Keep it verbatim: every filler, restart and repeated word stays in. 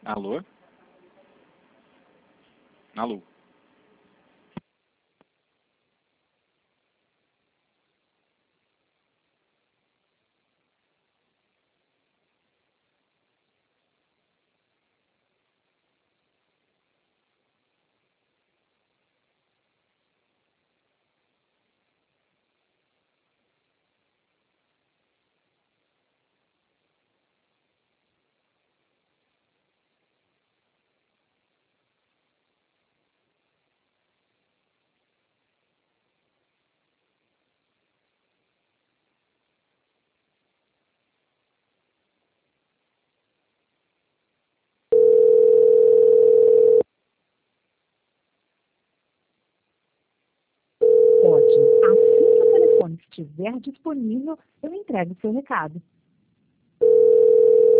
Alô? Alô? Ótimo. Assim que o telefone estiver disponível, eu entrego o seu recado.